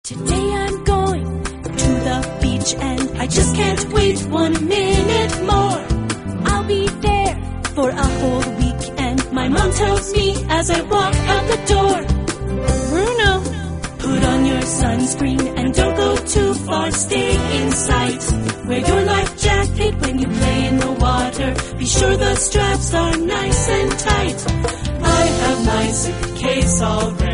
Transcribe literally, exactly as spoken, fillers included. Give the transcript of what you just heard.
Today I'm going to the beach and I just can't wait one minute more. I'll be there for a whole week and my mom tells me as I walk out the door, Bruno, put on your sunscreen and don't go too far, stay in sight. Wear your life jacket when you play in the water. Be sure the straps are nice and tight. I have my suitcase all ready.